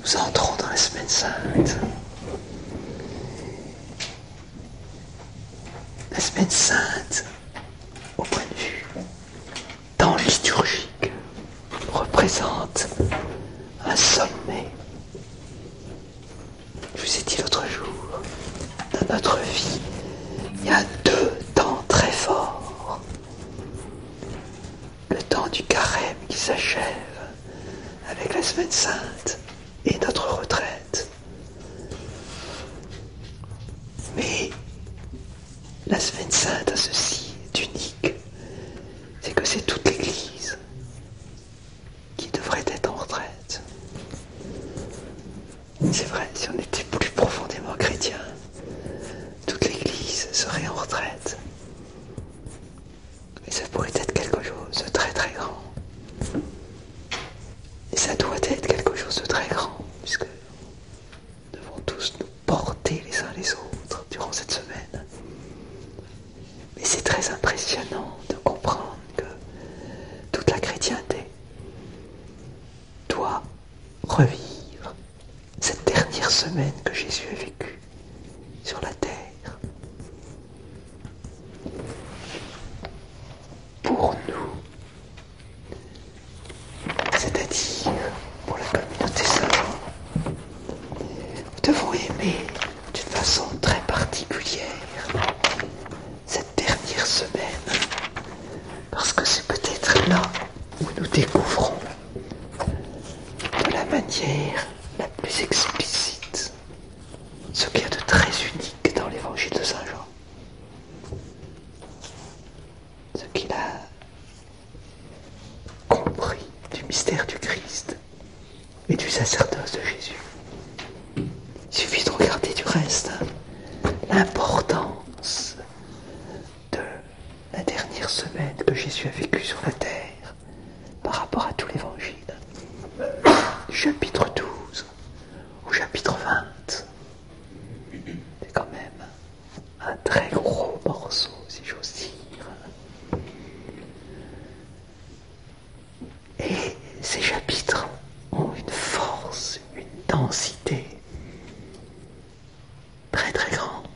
Nous entrons dans la semaine sainte. La semaine sainte, au point de vue temps liturgique, représente un sommet. Je vous ai dit l'autre jour, dans notre vie, il y a deux temps très forts. Le temps du carême qui s'achève avec la semaine sainte et notre retraite. Mais la semaine sainte a ceci d'unique, c'est que c'est toute l'Église qui devrait être en retraite. C'est vrai, si on était plus profondément chrétien, toute l'Église serait en retraite. Mais ça pourrait être quelque chose de très très grand. Et ça doit être quelque chose de très grand, puisque nous devons tous nous porter les uns les autres durant cette semaine. Mais c'est très impressionnant de comprendre que toute la chrétienté doit revivre cette dernière semaine que Jésus a vécue sur la terre. Pour nous, c'est-à-dire pour la communauté Saint-Jean, nous devons aimer d'une façon très particulière cette dernière semaine, parce que c'est peut-être là où nous découvrons de la manière la plus explicite ce qu'il y a de très unique dans l'évangile de Saint Jean. Ce qu'il a compris du mystère du Christ et du sacerdoce de Jésus. Il suffit de regarder du reste l'importance de la dernière semaine que Jésus a vécue sur la terre par rapport à tout l'évangile. Du chapitre 12 au chapitre 20. C'est quand même un très gros morceau, si j'ose dire. Et ces chapitres ont une force, une densité très très grande.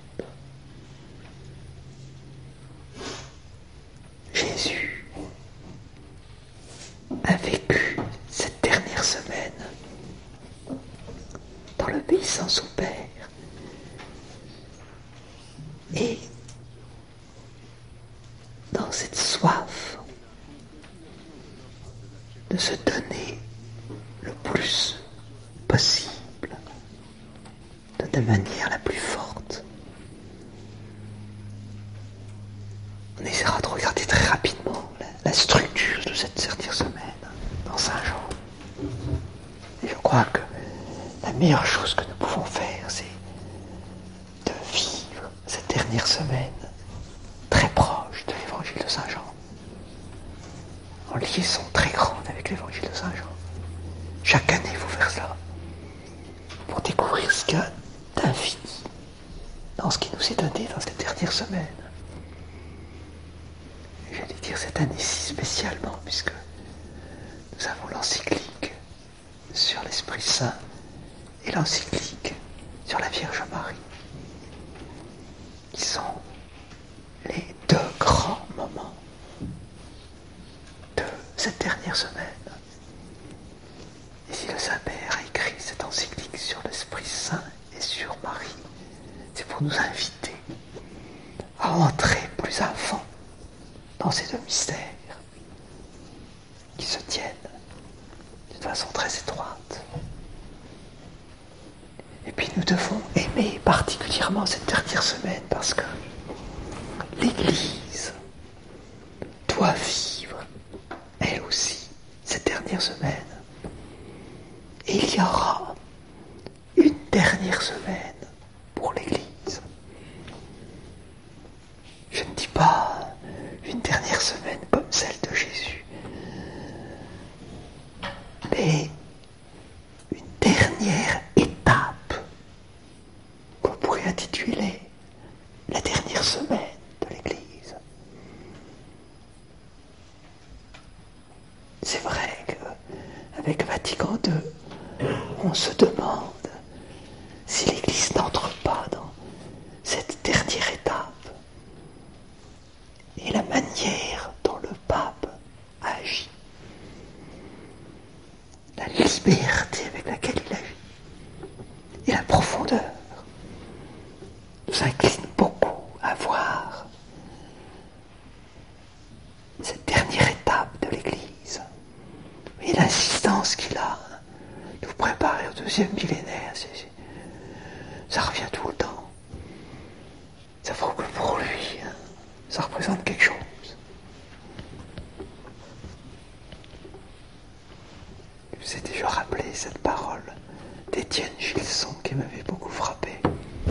Jésus a vécu cette dernière semaine dans l'obéissance au Père. Et dans cette soif de se donner le plus possible, de la manière la plus forte. On essaiera de regarder très rapidement la structure de cette dernière semaine dans Saint Jean. Et je crois que la meilleure chose que nous pouvons faire, c'est de vivre cette dernière semaine très proche de l'évangile de Saint Jean, en liaison très grande avec l'évangile de Saint Jean. Chaque année, il faut faire cela pour découvrir ce qu'il y a d'infini dans ce qui nous est donné dans cette dernière semaine. J'allais dire cette année-ci spécialement, puisque nous avons l'encyclique sur l'Esprit Saint et l'encyclique sur la Vierge Marie, qui sont les deux grands moments de cette dernière semaine. Et si le Saint-Père a écrit cette encyclique sur l'Esprit Saint et sur Marie, c'est pour nous inviter à entrer plus à fond dans ces deux mystères qui se tiennent d'une façon très étroite. Et puis nous devons aimer particulièrement cette dernière semaine parce que l'Église doit vivre, elle aussi, cette dernière semaine. Et il y aura une dernière semaine pour l'Église. Je ne dis pas une dernière semaine comme celle de Jésus, mais une dernière étape qu'on pourrait intituler la dernière semaine de l'Église. C'est vrai qu'avec Vatican II, on se demande si l'Église n'entre pas dans cette dernière étape et la manière dont le pape agit, la liberté avec laquelle il agit et la profondeur nous incline beaucoup à voir cette dernière étape de l'Église et l'insistance qu'il a de vous préparer au deuxième millénaire. Ça revient tout le temps. Ça faut que pour lui, ça représente quelque chose. Je vous ai déjà rappelé cette parole d'Étienne Gilson qui m'avait beaucoup frappé.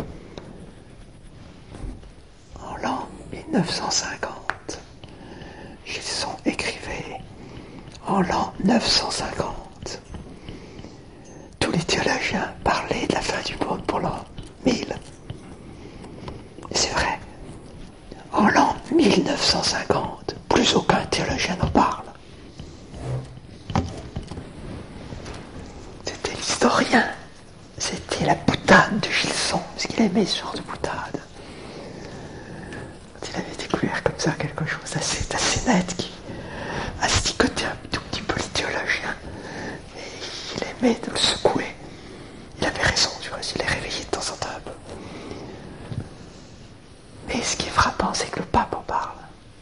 En l'an 1950, Gilson écrivait en l'an 950. Tous les théologiens parlaient de la fin du monde pour l'an 1000. Et c'est vrai, en l'an 1950, plus aucun théologien n'en parle. C'était l'historien, c'était la boutade de Gilson, parce qu'il aimait ce genre de boutade. Quand il avait découvert comme ça quelque chose d'assez net qui asticotait un tout petit peu les théologiens, et il aimait de le secouer. Il avait raison, tu vois, il les réveillait de temps en temps un peu. Mais ce qui est frappant, c'est que le pape en parle.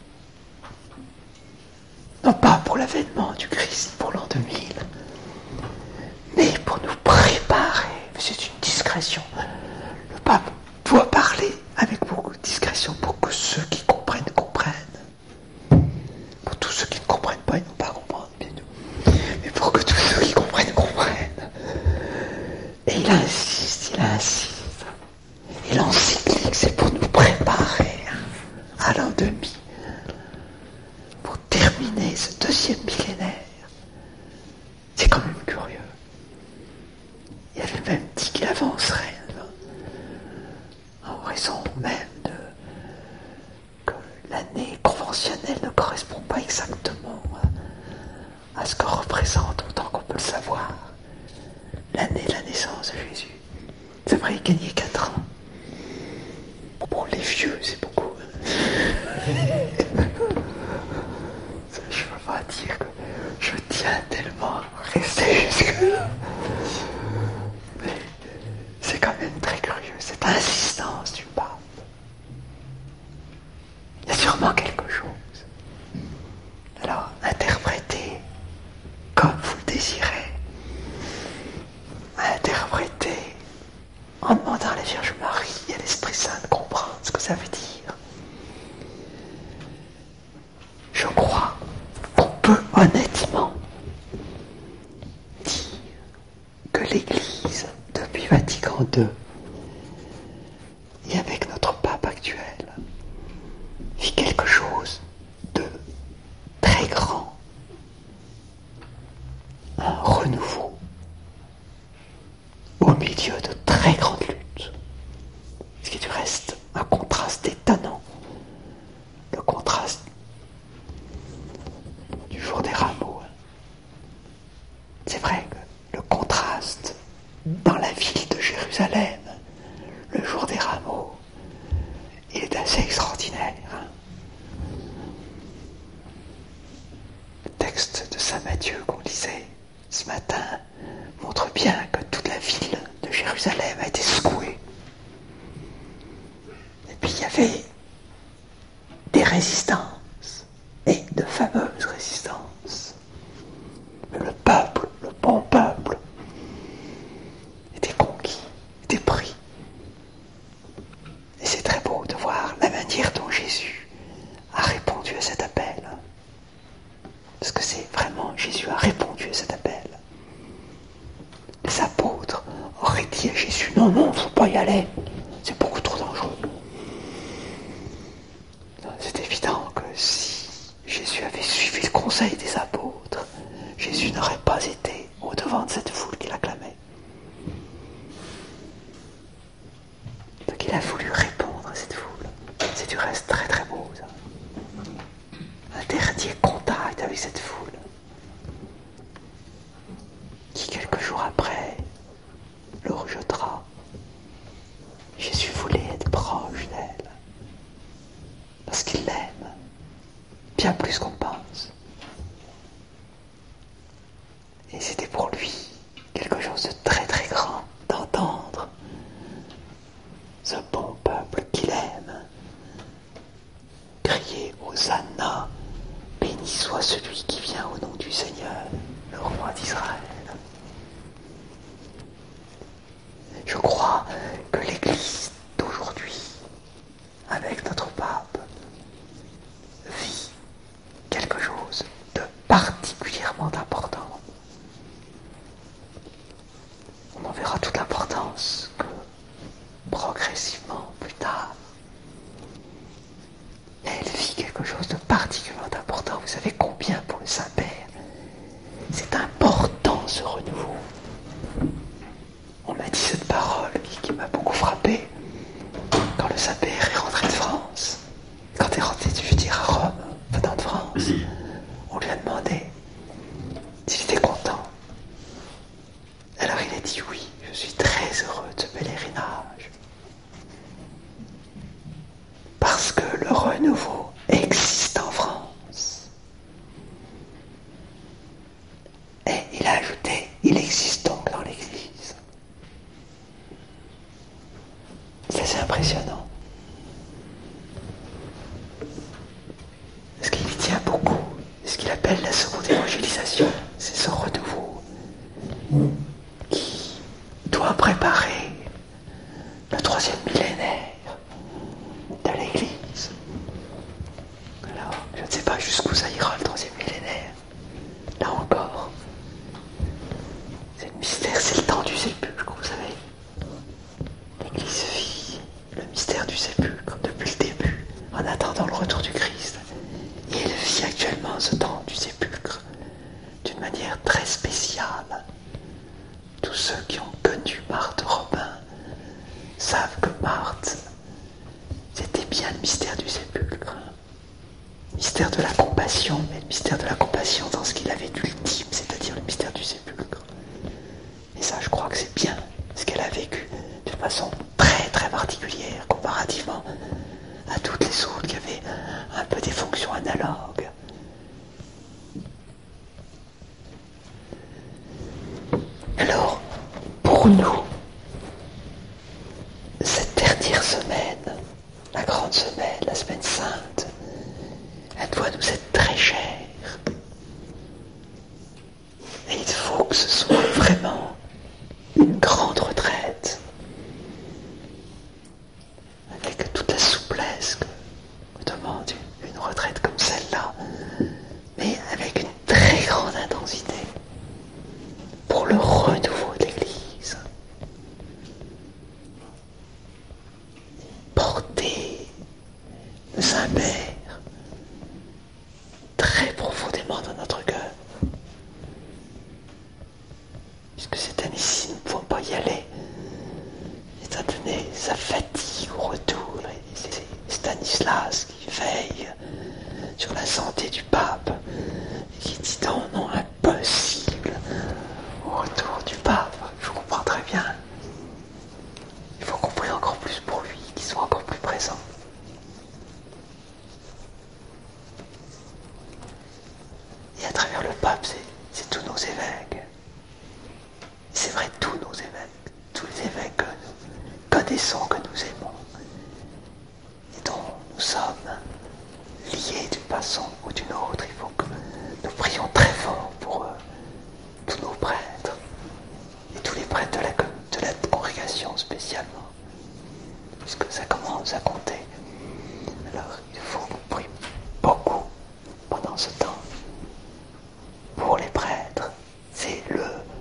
Non pas pour l'avènement du Christ, pour l'an 2000, mais pour nous préparer. C'est une discrétion. Le pape doit parler avec beaucoup de discrétion pour que ceux qui comprennent, comprennent. Pour tous ceux qui ne comprennent pas, ils n'ont pas à comprendre, bien sûr. Mais pour que tous ceux qui comprennent, comprennent. Et il insiste. Et l'encyclique, c'est pour nous préparer à l'an 2000, pour terminer ce deuxième millénaire. C'est quand même curieux. Il avait même dit qu'il avancerait, en raison même que l'année conventionnelle ne correspond pas exactement à ce que représente, autant qu'on peut le savoir, l'année de la naissance de Jésus. C'est vrai, il gagnait 4 ans. Pour les vieux, c'est beaucoup. Je ne veux pas dire que je tiens tellement à rester jusque-là. Mais c'est quand même très curieux, cette insistance du pape. Il y a sûrement quelque chose. Alors, interprétez comme vous le désirez. Interprétez en demandant à la Vierge Marie et à l'Esprit Saint de comprendre ce que ça veut dire. Je crois qu'on peut honnêtement dire que l'Église, depuis Vatican II, et avec notre pape actuel, vit quelque chose de très grand, un renouveau au milieu de très grandes luttes, ce qui est du reste un contraste étonnant, le contraste du jour des rameaux. C'est vrai que le contraste dans la ville de Jérusalem, le jour des rameaux, il est assez extraordinaire. Le texte de Saint Matthieu qu'on lisait ce matin montre bien que toute la ville de Jérusalem a été secouée. Et puis il y avait des résistances, et de fameuses résistances. Mais le peuple, le bon peuple, était conquis, était pris. Et c'est très beau de voir la manière dont Jésus a répondu à cet appel. Parce que c'est vraiment, Jésus a répondu à cet appel. Les apôtres auraient dit à Jésus, non, il ne faut pas y aller, c'est beaucoup trop dangereux. C'est évident que si Jésus avait suivi le conseil des apôtres, Jésus n'aurait pas été au-devant de cette foule qui l'acclamait. Donc il a voulu répondre à cette foule. C'est du reste très très beau, ça. Un dernier contact avec cette foule qui, quelques jours après, rejettera. Jésus voulait être proche d'elle, parce qu'il l'aime, bien plus qu'on pense. Et c'était pour lui quelque chose de très très grand d'entendre ce bon peuple qu'il aime crier Hosanna, béni soit celui qui vient au nom du Seigneur, le roi d'Israël. Je crois que l'Église d'aujourd'hui, avec notre pape, vit quelque chose de particulièrement important. On en verra toute l'importance que progressivement, plus tard, elle vit quelque chose de particulièrement important. Vous savez combien pour le Saint-Père c'est important ce renouveau. On m'a dit cette parole qui m'a beaucoup frappé quand le Saint-Père est rentré de France. Quand il est rentré, je veux dire, à Rome, venant de France, on lui a demandé s'il était content. Alors il a dit oui, je suis très heureux de ce pèlerinage. Parce que le renouveau existe en France. Et il a ajouté, il existe donc dans l'Église. C'est assez impressionnant. Ce qui lui tient beaucoup, ce qu'il appelle la seconde évangélisation, c'est ce renouveau qui doit préparer le 3e millénaire de l'Église. Alors, je ne sais pas jusqu'où ça ira le 3e millénaire. Là encore, c'est le mystère, c'est le temps du sépulcre, vous savez. L'Église vit le mystère du sépulcre depuis le début, en attendant le retour du Christ. Et elle vit actuellement ce temps du sépulcre d'une manière très spéciale. Tous ceux qui ont connu Marthe Robin savent que Marthe, c'était bien le mystère du sépulcre. Mystère de la compassion, mais le mystère de la compassion dans ce qu'il avait d'ultime, c'est-à-dire le mystère du sépulcre. Et ça, je crois que c'est bien ce qu'elle a vécu de façon très très particulière, comparativement à toutes les autres qui avaient un peu des fonctions analogues. Alors, pour nous, cette dernière semaine, la grande semaine, la semaine sainte, elle doit nous être très chère. Et il faut que ce soit vraiment une grande retraite, avec toute la souplesse que demande une retraite comme celle-là, mais avec une très grande intensité pour le renouveau de l'Église. Porter le Saint-Père très profondément dans notre cœur. Puisque cette année-ci, nous ne pouvons pas y aller, étant donné sa fatigue au retour. Et c'est Stanislas qui veille sur la santé du pape et qui dit non, non, impossible au retour du pape. Je comprends très bien. Il faut qu'on prie encore plus pour lui, qu'il soit encore plus présent. Et à travers le pape, c'est tous nos évêques. C'est vrai, tous nos évêques, tous les évêques que nous connaissons, que nous aimons, et dont nous sommes liés d'une façon ou d'une autre. Il faut que nous prions très fort pour eux, tous nos prêtres, et tous les prêtres de la congrégation spécialement, puisque ça commence à compter. Alors il faut prier beaucoup pendant ce temps pour les prêtres. C'est le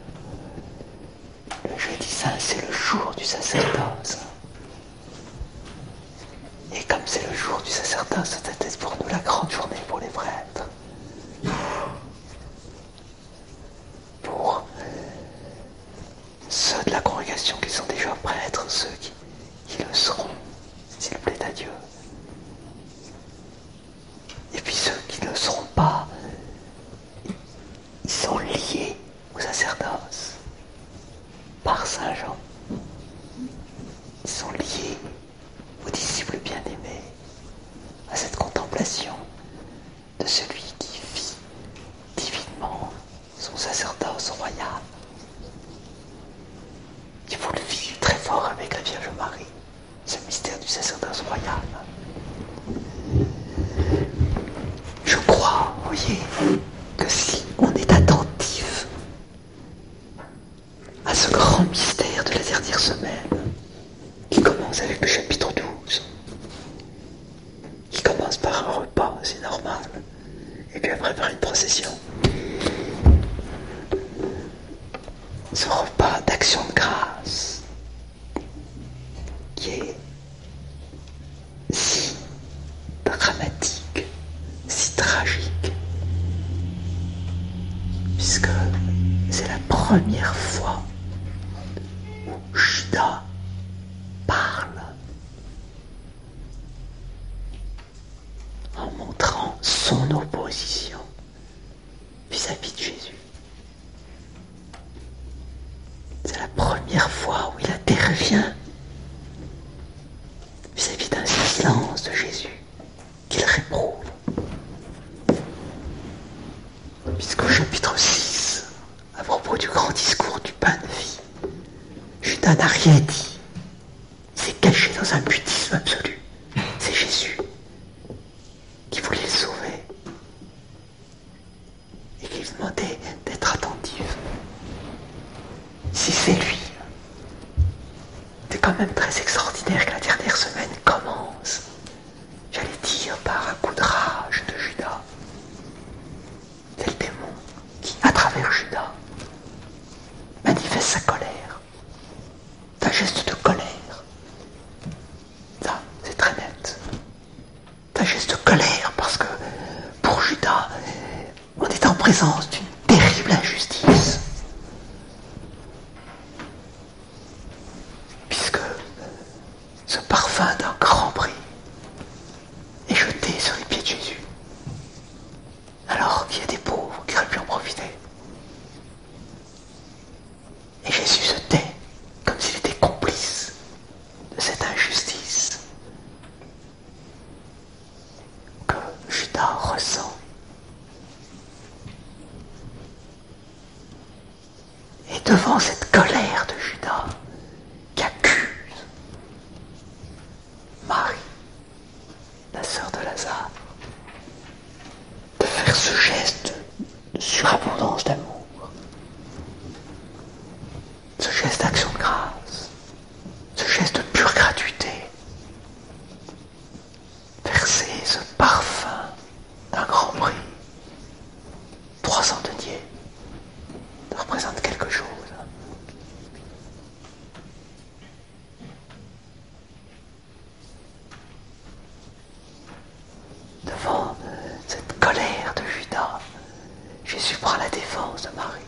jeudi saint, c'est le jour du sacerdoce. Et comme c'est le jour du sacerdoce, c'est pour nous la grande journée pour les prêtres. Pour ceux de la congrégation qui sont déjà prêtres, ceux qui le seront, s'il plaît à Dieu. Et puis ceux qui ne le seront pas, ils sont liés au sacerdoce par Saint Jean. Ils sont liés aux disciples bien-aimés, à cette contemplation de celui qui vit divinement son sacerdoce royal. Il faut le vivre très fort avec la Vierge Marie, ce mystère du sacerdoce royal. Je crois, vous voyez, que si on est attentif à ce grand mystère de la dernière semaine, qui commence avec le chapitre 12, qui commence par un repas, c'est normal, et puis après par une procession. Ce repas d'action de grâce, qui est si dramatique, si tragique, puisque c'est la première fois où Judas parle en montrant son opposition vis-à-vis de Jésus. C'est la première fois où il intervient vis-à-vis d'un silence de Jésus qu'il réprouve. Puisqu'au chapitre 6, à propos du grand discours du pain de vie, Judas n'a rien dit. Il s'est caché dans un mutisme absolu. C'est Jésus qui voulait le sauver et qui lui demandait d'être attentif. Si c'est lui, c'est quand même très extraordinaire que la dernière semaine commence, j'allais dire, par un coup de rage de Judas. C'est le démon qui, à travers Judas, manifeste sa colère, un geste de colère. Ça, c'est très net. Un geste de colère parce que, pour Judas, on est en présence d'une terrible injustice. Puisque ce parfum d'un grand prix est jeté sur les pieds de Jésus, alors qu'il y a des pauvres qui auraient pu en profiter. Et Jésus se tait comme s'il était complice de cette injustice que Judas ressent. Et devant cette colère de Judas qui accuse Marie, la sœur de Lazare, de faire ce geste de surabondance d'amour, ce geste d'action de grâce, ce geste de pure gratuité, verser ce parfum d'un grand prix, 300 deniers, ça représente quelque chose. Devant cette colère de Judas, Jésus prend la défense de Marie.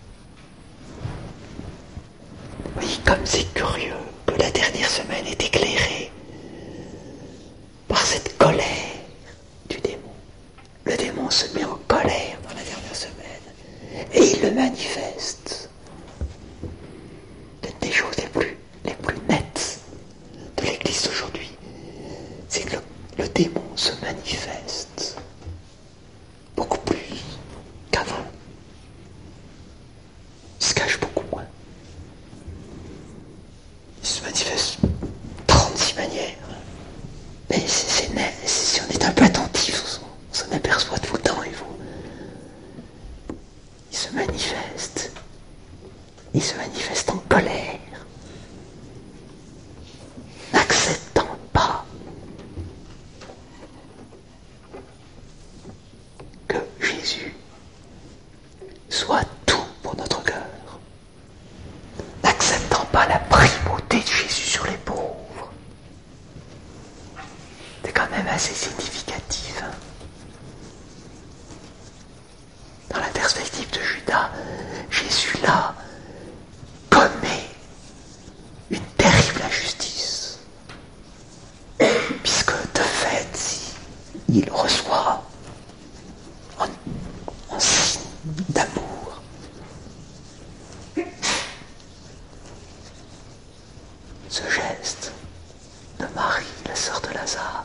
Oui, comme c'est curieux que la dernière semaine est éclairée par cette colère du démon. Le démon se met en colère dans la dernière semaine et il le manifeste. L'une des choses les plus nettes de l'Église d'aujourd'hui, c'est que le démon se manifeste beaucoup plus qu'avant. Il se cache beaucoup moins. Il se manifeste 36 manières. Mais c'est net. Si on est un peu attentif, on s'en aperçoit tout le temps. Il se manifeste. Il se manifeste en colère, n'acceptant pas que Jésus soit tout pour notre cœur, n'acceptant pas la primauté de Jésus sur les pauvres. C'est quand même assez significatif. Dans la perspective de Judas, Jésus là commet une terrible injustice, puisque de fait, il reçoit en signe d'amour ce geste geste de Marie, la sœur de Lazare,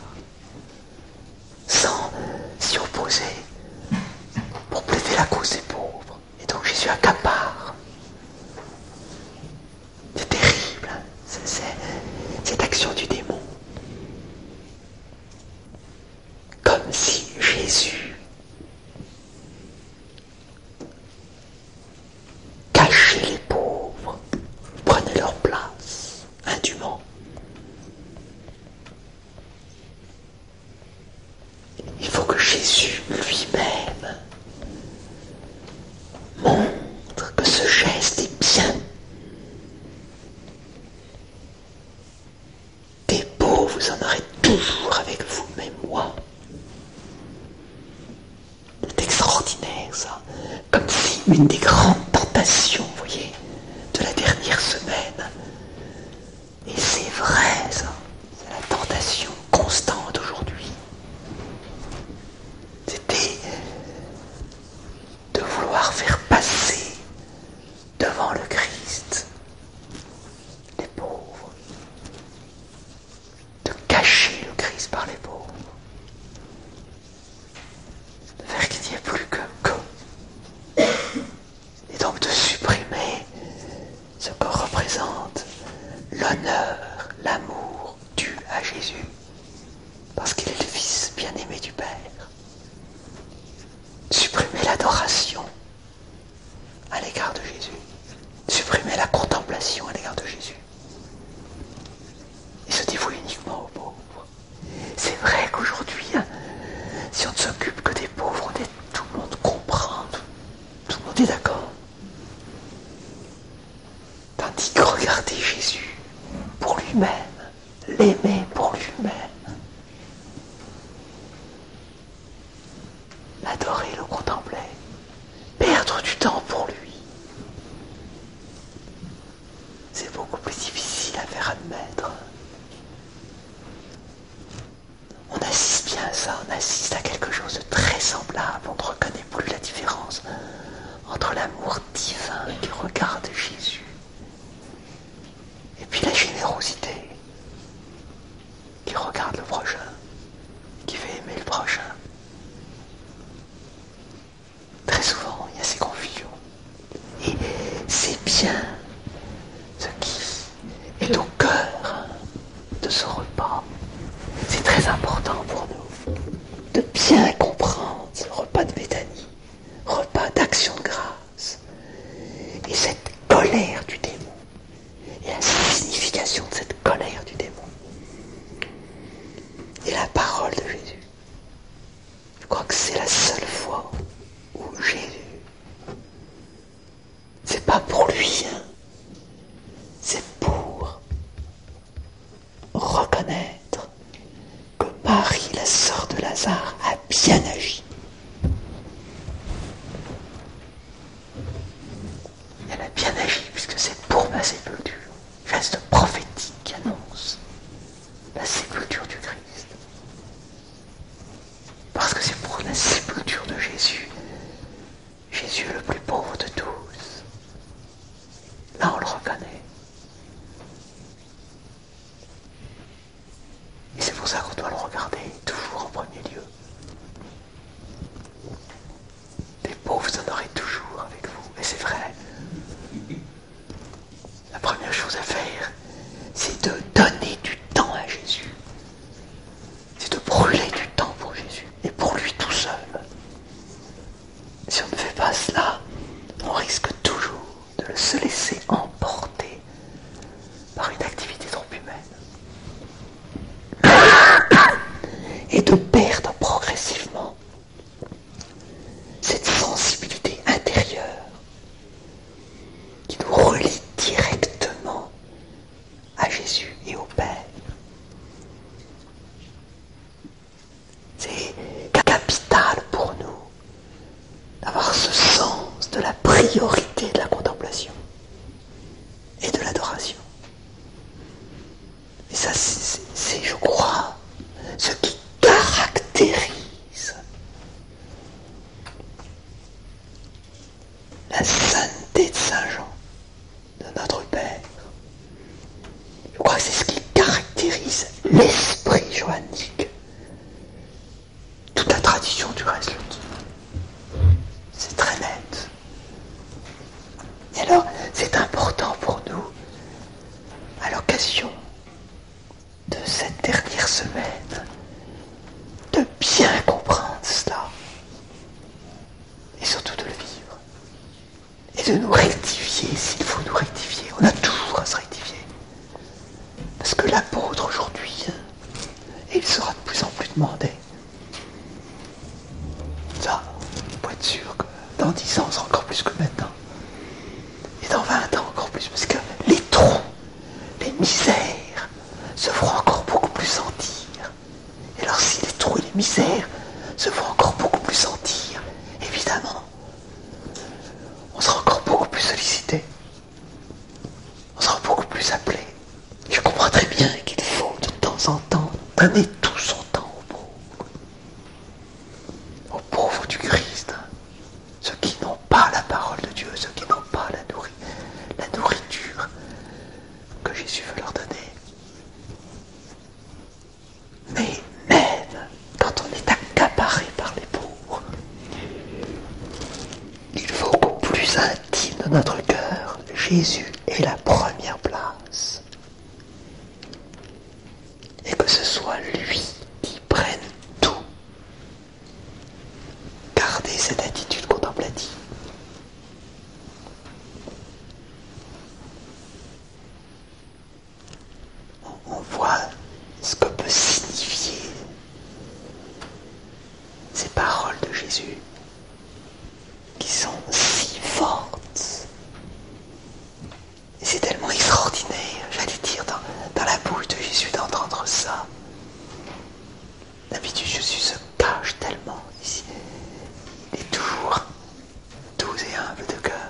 sans s'y opposer pour plaider la cause des pauvres. Et donc Jésus accapare. C'est terrible, hein, cette action du démon. Comme si Jésus cachait les pauvres, prenait leur place indûment. Il faut que Jésus lui-même montre que ce geste est bien. Des pauvres, vous en aurez toujours avec vous, mais moi. C'est extraordinaire ça. Comme si une des grandes tentations, vous voyez, de la dernière semaine, et c'est vrai ça, c'est la tentation constante aujourd'hui, c'était de vouloir faire passer devant le Christ les pauvres, de cacher le Christ par les pauvres, de faire qu'il n'y ait plus que et donc de supprimer ce que représente l'honneur, l'amour dû à Jésus, parce qu'il est le Fils bien-aimé du Père. Supprimer l'adoration à l'égard de Jésus, supprimer la contemplation à l'égard de Jésus, et se dévouer uniquement aux pauvres. C'est vrai qu'aujourd'hui, hein, si on ne s'occupe que des pauvres, tout le monde comprend, tout le monde est d'accord. Tandis que regarder Jésus pour lui-même, l'aimer pour lui-même, l'adorer, le contempler, perdre du temps pour lui, c'est beaucoup plus difficile à faire admettre. On assiste bien à ça, on assiste à quelque chose de très semblable, on ne reconnaît plus la différence entre l'amour divin qui regarde Jésus et puis la générosité qui regarde le prochain, qui fait aimer le prochain. Très souvent, il y a ces confusions. Et c'est bien ce qui est au cœur de ce repas. C'est très important pour nous de bien comprendre ce repas de Béthanie, repas d'action de grâce, et cette colère du démon, et la signification de cette colère du démon, et la parole de Jésus. Je crois que c'est la seule fois où Jésus, c'est pas pour lui, hein, c'est pour reconnaître que Marie, la sœur de Lazare, a bien agi. Elle a bien agi puisque c'est pour ma sépulture. Geste prophétique qui annonce la sépulture du Christ. Parce que c'est pour la sépulture de Jésus. Jésus le plus pauvre de tous. Là on le reconnaît. Et c'est pour ça qu'on doit le regarder toujours en premier lieu. Les pauvres, vous en aurez toujours avec vous. Et c'est vrai. La première chose à faire, c'est de donner du temps à Jésus. C'est de brûler du temps pour Jésus. Et pour lui tout seul. Si on ne fait pas cela, on risque toujours de se laisser emporter par une activité trop humaine. Et de perdre progressivement cette sensibilité intérieure qui nous relie directement à Jésus et au misères se feront encore beaucoup plus sentir. Et alors si les trous et les misères se font encore beaucoup plus sentir, évidemment, on sera encore beaucoup plus sollicité. On sera beaucoup plus appelé. Je comprends très bien qu'il faut de temps en temps donner tout son temps aux pauvres du Christ, ceux qui n'ont pas la parole de Dieu, ceux qui n'ont pas la nourriture que Jésus veut leur donner. Mais même quand on est accaparé par les pauvres, il faut qu'au plus intime de notre cœur, Jésus ait la première place. Et que ce soit lui qui prenne tout. Gardez cette attitude contemplative. On voit ce que peut signifier ces paroles de Jésus, qui sont si fortes. Et c'est tellement extraordinaire, j'allais dire, dans la bouche de Jésus d'entendre ça. D'habitude, Jésus se cache tellement ici. Il est toujours doux et humble de cœur.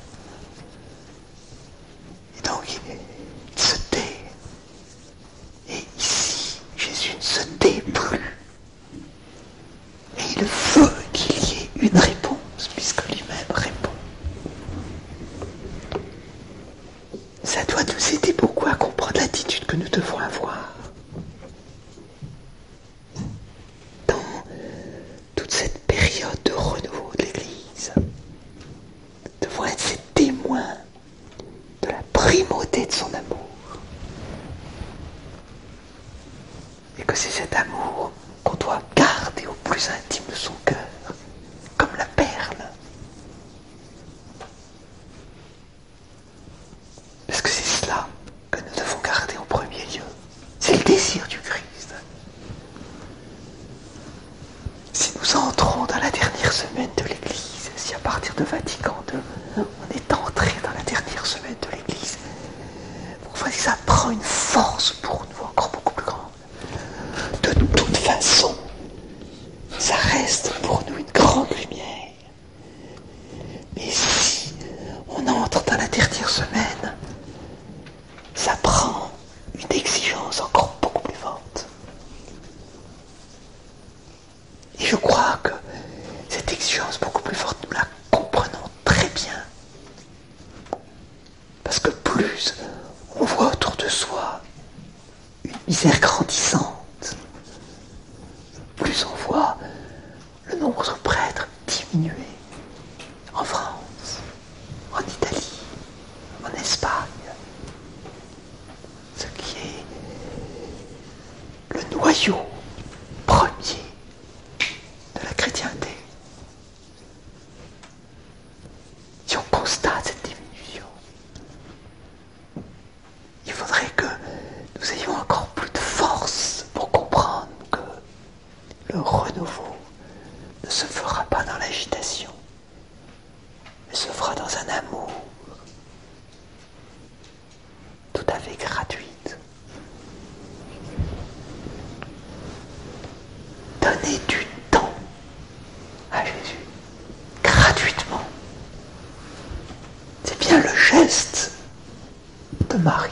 Et donc, il se tait. Et ici, Jésus ne se tait plus. Et il veut qu'il y ait une réponse, puisque lui-même répond. Ça doit nous aider beaucoup à comprendre l'attitude que nous devons avoir. Dans toute cette période de renouveau de l'Église, nous devons être ces témoins de la primauté de son amour. Et que c'est cet amour qu'on doit garder au plus intime de son cœur, comme la perle. Parce que c'est cela que nous devons garder en premier lieu. C'est le désir du Christ. Si nous entrons dans la dernière semaine de l'Église, si à partir de Vatican II, on est entré dans la dernière semaine de l'Église, vous voyez que ça prend une force pour nous encore beaucoup plus grande. De toute façon, ça reste pour nous une grande lumière. Mais si on entre dans la dernière semaine, ça prend une exigence encore beaucoup plus forte. Et je crois que cette exigence beaucoup plus forte, nous la comprenons très bien. Parce que plus on voit autour de soi une misère grandissante, plus on voit le nombre de prêtres diminuer en France, en Italie, en Espagne, ce qui est le noyau premier de la chrétienté. Si on constate cette diminution, il faudrait que nous ayons encore plus de force pour comprendre que le renouveau ne se fera pas dans l'agitation, mais se fera dans un amour tout à fait gratuite. Donnez du temps à Jésus, gratuitement. C'est bien le geste de Marie.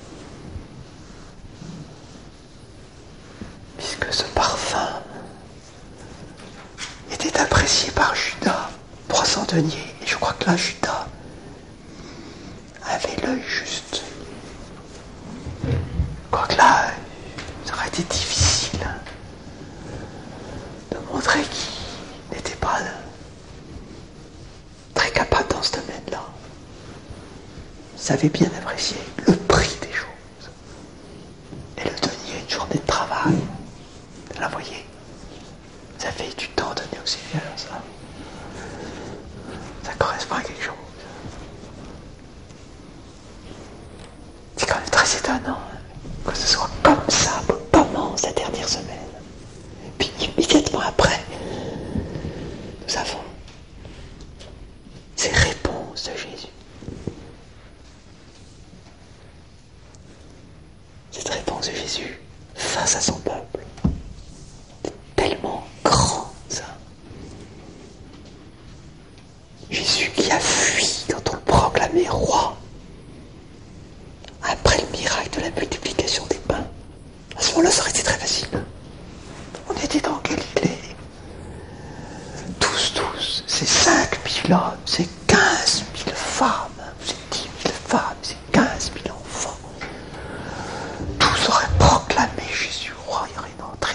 Puisque ce parfum était apprécié par Judas, 300 deniers. Et je crois que là, Judas avait l'œil juste. Quoique là, ça aurait été difficile de montrer qu'il n'était pas très capable dans ce domaine-là. Il savait bien apprécier le prix des choses. Et le denier, une journée de travail. Là, vous voyez, ça fait du temps donné au Seigneur, ça. Ça correspond à quelque chose. C'est quand même très étonnant que ce soit comme ça que commence la dernière semaine. Puis immédiatement après, nous avons ces réponses de Jésus. cette réponse de Jésus face à son peuple. C'est tellement grand, ça. Jésus qui a fui quand on le proclamait roi. Après le miracle de la multiplication des pains. À ce moment-là, ça aurait été très facile. On était dans Galilée. Tous, c'est 5 000 hommes, c'est 15 000 femmes, c'est 10 000 femmes, c'est 15 000 enfants. Tous auraient proclamé Jésus roi, il y aurait une entrée.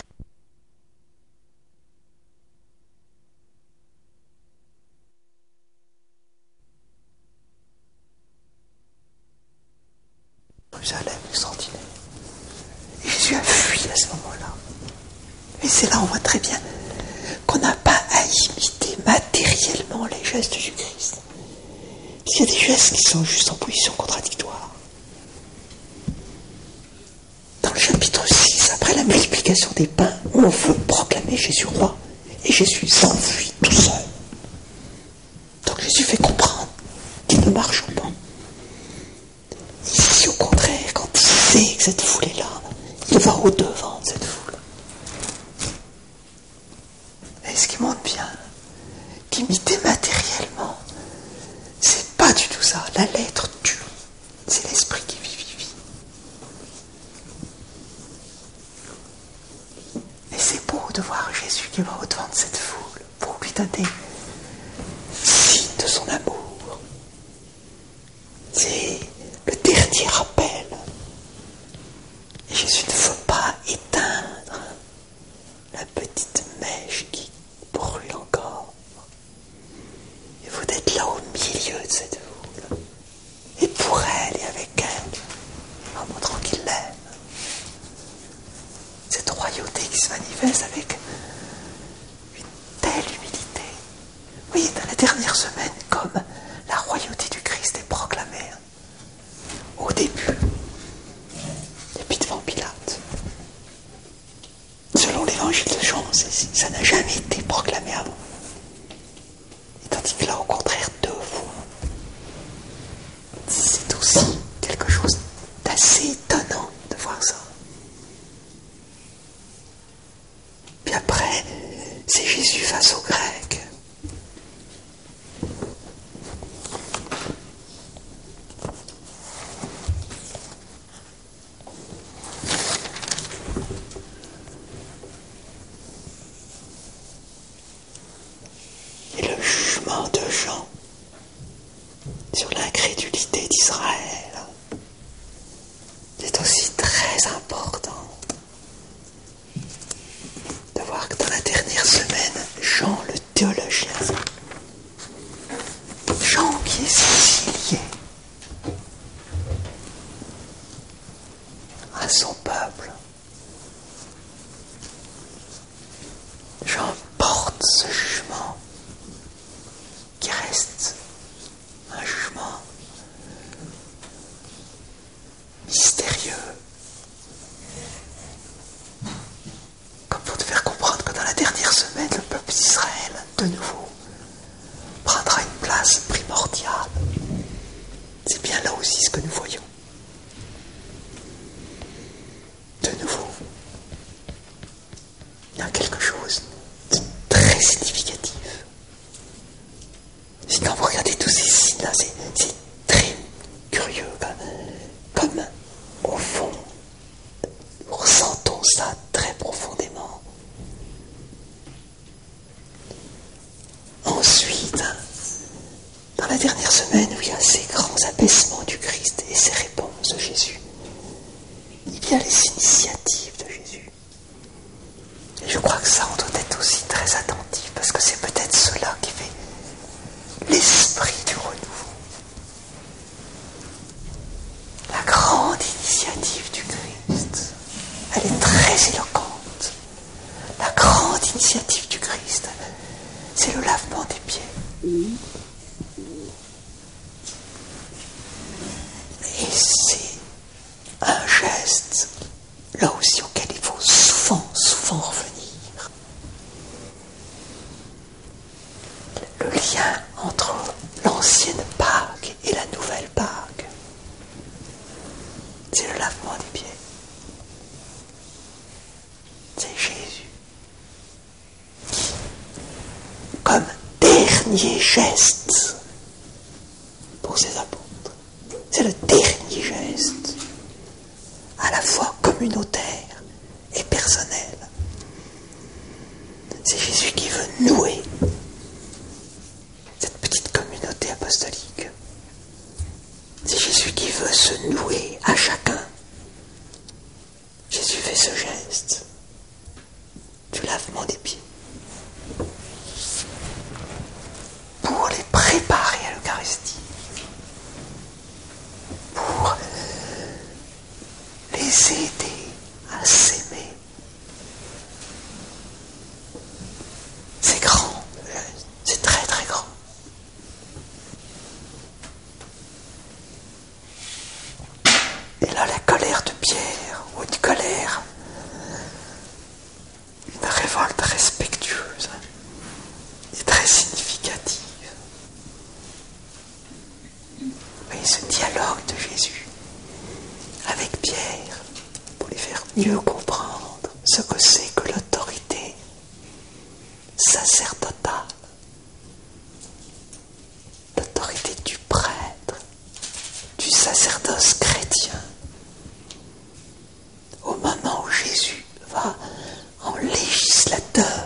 Jérusalem extraordinaire. Et Jésus a fui à ce moment-là. Et c'est là on voit très bien qu'on n'a pas à imiter matériellement les gestes du Christ. Parce qu'il y a des gestes qui sont juste en position contradictoire. Dans le chapitre 6, après la multiplication des pains, on veut proclamer Jésus roi. Et Jésus s'enfuit tout seul. Donc Jésus fait comprendre qu'il ne marche pas. Ici, au contraire, quand il sait que cette foule est là, il va au-devant de cette foule. Et ce qui montre bien qu'imiter matériellement, c'est pas du tout ça. La lettre tue. C'est l'esprit qui vivifie. Et c'est beau de voir Jésus qui va au-devant de cette foule pour lui donner signe de son amour. C'est le dernier rappel. Et Jésus ne veut pas éteindre la petite mèche qui brûle encore. Il faut être là au milieu de cette foule. Et pour elle et avec elle, en montrant qu'il l'aime. Cette royauté qui se manifeste avec une telle humilité. Vous voyez, dans la dernière semaine, comme la royauté du Christ est proclamée. Au début, et puis devant Pilate. Selon l'évangile de Jean, ça n'a jamais été proclamé avant. Et tandis que là, au contraire, 2 fois. C'est aussi quelque chose d'assez étonnant de voir ça. Puis après, c'est Jésus face aux Grecs. Et le jugement de Jean sur l'incrédulité d'Israël, c'est aussi très important de voir que dans la dernière semaine, Jean le théologien, Jean qui est si lié à son peuple, Jean porte ce jugement qui reste un jugement mystérieux, comme pour te faire comprendre que dans la dernière semaine, le peuple d'Israël, de nouveau, prendra une place primordiale. C'est bien là aussi ce que nous voyons. De nouveau, il y a quelque chose de très significatif. Et quand vous regardez tous ces signes-là, c'est très curieux. Comme, au fond, nous ressentons ça très profondément. Ensuite, dans la dernière semaine où il y a ces grands abaissements du Christ et ces réponses de Jésus, il y a les initiatives de Jésus. Et je crois que ça, on doit être aussi très attentif, parce que c'est peut-être cela qui fait l'esprit du renouveau. La grande initiative du Christ, elle est très éloquente. La grande initiative du Christ, c'est le lavement des pieds. Et c'est un geste, là aussi, auquel il faut souvent revenir. Le lien entre l'ancienne Pâque et la nouvelle Pâque, c'est le lavement des pieds. dernier geste pour ses apôtres. C'est le dernier geste, à la fois communautaire et personnel. C'est Jésus qui veut nouer cette petite communauté apostolique. C'est Jésus qui veut se nouer à chacun. Jésus fait ce geste du lavement des pieds pour les préparer à l'Eucharistie, pour les aider à s'aimer. C'est grand, c'est très très grand. Et là, la colère de Pierre, ou une colère, une révolte respectueuse et très significative. Mais ce dialogue de Jésus avec Pierre, pour les faire mieux comprendre ce que c'est que l'autorité sacerdotale, l'autorité du prêtre, du sacerdoce chrétien. Au moment où Jésus va en législateur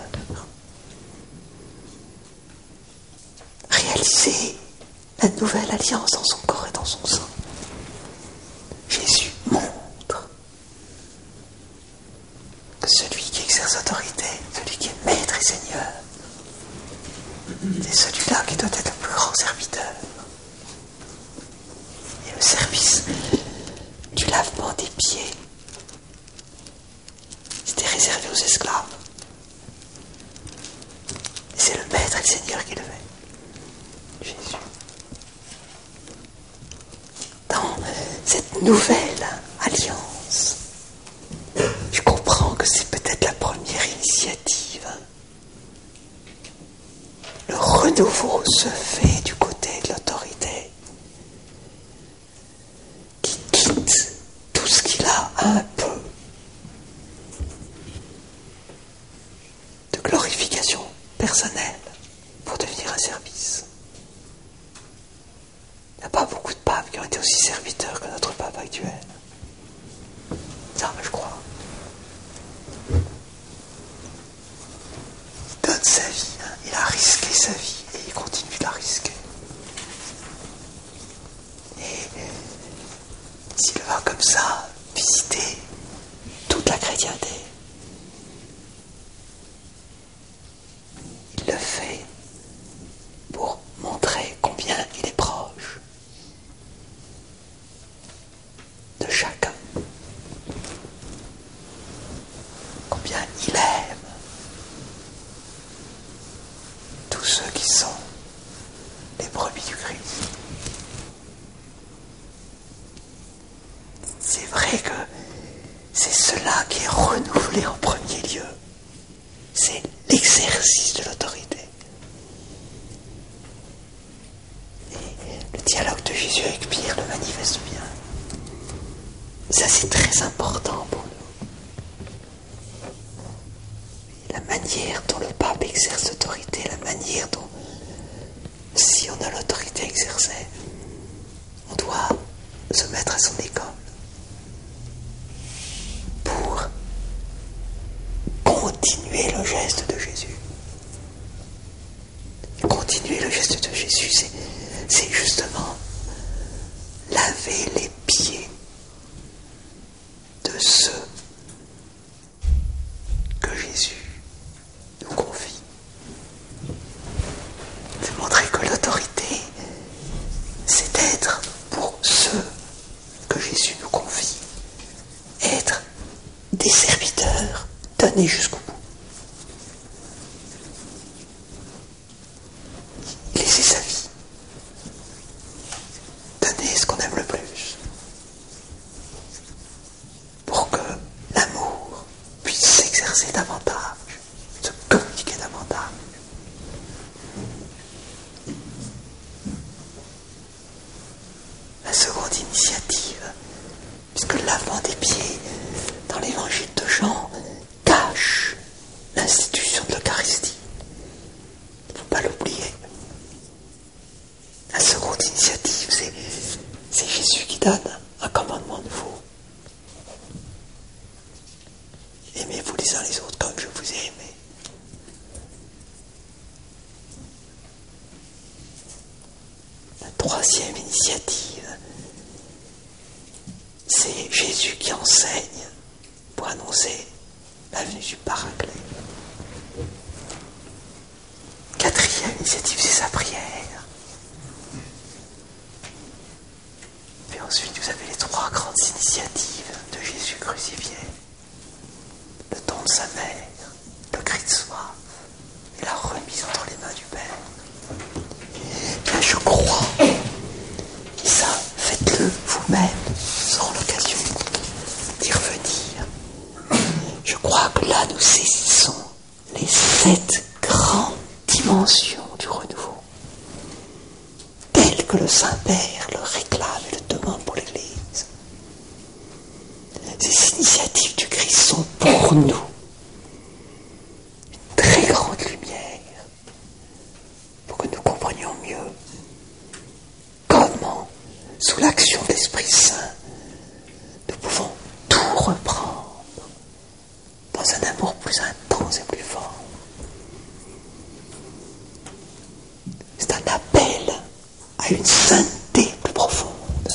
réaliser la nouvelle alliance dans son corps et dans son sang, Jésus montre que celui qui exerce autorité, celui qui est maître et seigneur, c'est celui-là qui doit être le plus grand serviteur. Et le service du lavement des pieds, c'était réservé aux esclaves. Et c'est le maître et le seigneur qui le fait. Jésus. Dans cette nouvelle alliance, je comprends que c'est peut-être la première initiative. Le renouveau se fait du côté de l'autorité, qui quitte tout ce qu'il a un peu de glorification personnelle pour devenir un service. Il n'y a pas beaucoup de papes qui ont été aussi serviteurs que notre pape actuel. Ça, je crois. Il donne sa vie, il a risqué sa vie et il continue de la risquer. Et s'il va comme ça visiter toute la chrétienté, il le fait pour montrer combien il est proche de chacun, combien il aime tous ceux qui sont les brebis du Christ. C'est vrai que c'est cela qui est renouvelé en premier lieu. C'est l'exercice de l'autorité. Et le dialogue de Jésus avec Pierre le manifeste bien. Ça, c'est très important pour nous. La manière dont le pape exerce l'autorité, la manière dont, si on a l'autorité exercée, on doit se mettre à son école pour continuer le geste de Jésus. Continuer le geste de Jésus, c'est justement laver les pieds de ceux que Jésus nous confie. C'est montrer que l'autorité, c'est être pour ceux que Jésus nous confie, être des serviteurs donnés jusqu'au bout. Laisser sa vie, donner ce qu'on aime le plus, pour que l'amour puisse s'exercer davantage, se communiquer davantage. La seconde initiative, puisque le lavement des pieds dans l'évangile de Jean cache l'institution de l'Eucharistie. Il ne faut pas l'oublier. c'est Jésus qui enseigne pour annoncer la venue du Paraclet. Quatrième initiative, c'est sa prière. Puis ensuite, vous avez les trois grandes initiatives de Jésus crucifié. Le don de sa mère, le cri de soif et la remise entre les mains du Père. Bien, je crois, et ça, faites-le vous-même, nous aurons l'occasion d'y revenir. Je crois que là, nous saisissons les 7 grandes dimensions du renouveau, telles que le Saint-Père le réclame et le demande pour l'Église. Ces initiatives du Christ sont pour nous une très grande lumière pour que nous comprenions mieux comment, sous l'action de l'Esprit Saint, nous pouvons tout reprendre dans un amour plus intense et plus fort. C'est un appel à une sainteté plus profonde.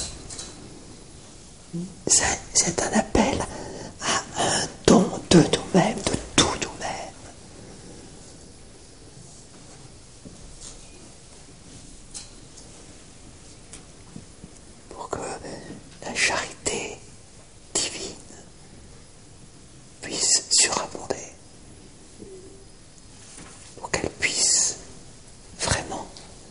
C'est un appel à un don de nous-mêmes, de tout nous-mêmes. Pour que la charité divine puisse surabonder, pour qu'elle puisse vraiment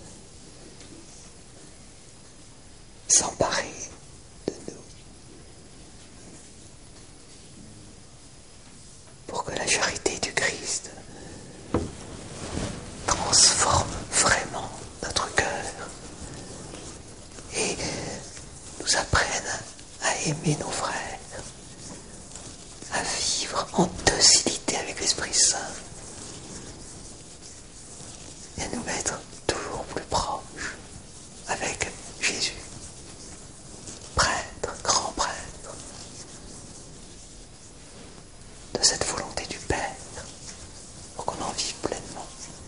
s'emparer de nous, pour que la charité du Christ transforme vraiment notre cœur et nous apprenne à aimer nos frères, à vivre en docilité avec l'Esprit Saint et à nous mettre toujours plus proches avec Jésus, prêtre, grand prêtre, de cette volonté du Père, pour qu'on en vive pleinement.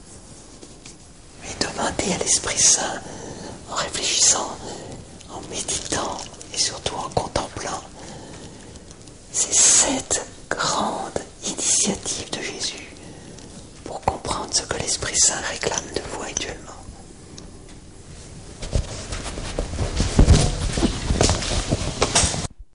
Et demander à l'Esprit Saint, en réfléchissant, en méditant et surtout en contemplant ces 7 grandes initiatives de Jésus pour comprendre ce que l'Esprit Saint réclame de vous actuellement.